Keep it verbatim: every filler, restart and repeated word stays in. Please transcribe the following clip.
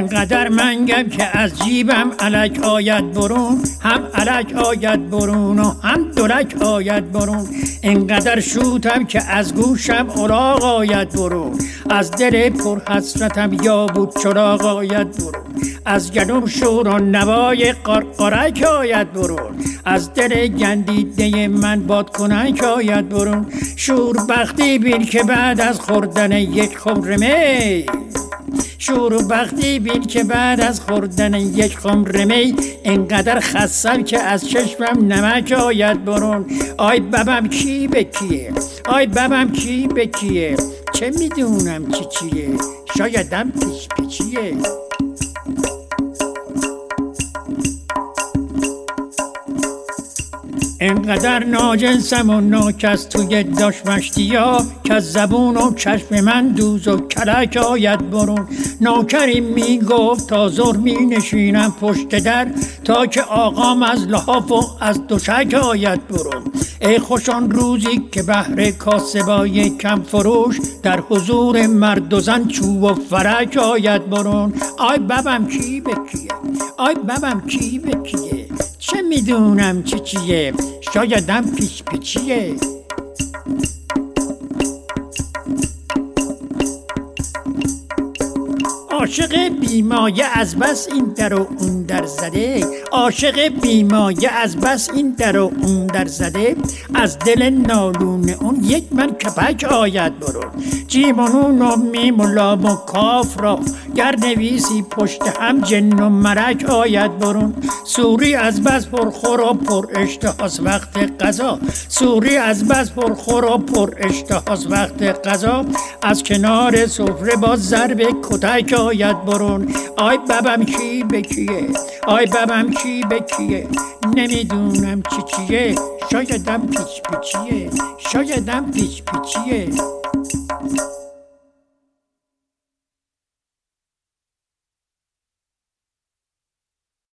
انقدر منگم که از جیبم الک آید برون، هم الک آید برون و هم دلک آید برون. انقدر شوتم که از گوشم الاغ آید برون، از دل پر حسرتم یا بود چراغ آید برون. از گلوم شور و نوای قرقرک آید برون، از دل گندیده من بادکنک آید برون. شور بختی بین که بعد از خوردن یک خمر می، شور بختی بین که بعد از خوردن یک خمر می، انقدر خستم که از چشمم نمک آید برون. آی ببم کی به کیه، آی ببم کی به کیه، چه میدونم چی چیه، شایدم پیش پیچیه. انقدر ناجنسم و ناکس توی داش مشتیا، که از زبون و چشم من دوز و کلک آید برون. نوکری می گفت تا زور می نشینم پشت در، تا که آقام از لحاف و از دوشک آید برون. ای خوش آن روزی که بهر کاسبای کم فروش، در حضور مرد و زن چوب و فرک آید برون. آی ببم کی به کیه، آی ببم کی به کیه، چه میدونم چی چیه، شایدم پیش پیچیه. عاشق بیمایه از بس این در و اون در زده، عاشق بیمایه از بس این در و اون در زده. از دل نالون اون یک من کپک آید برون. جیم و نون و میم و لام و کاف را گر نویسی پشت هم جن و ملک آید برون. سوری از بس پرخور و پر اشتهاست وقت غذا، سوری از بس پرخور و پر اشتهاست وقت غذا. از کنار سفره با ضرب کتک آید برون. آی ببم کی به کیه، آی ببم کی به کیه، نمیدونم چی چیه، شایدم پیچ پیچیه، شایدم پیچ پیچیه.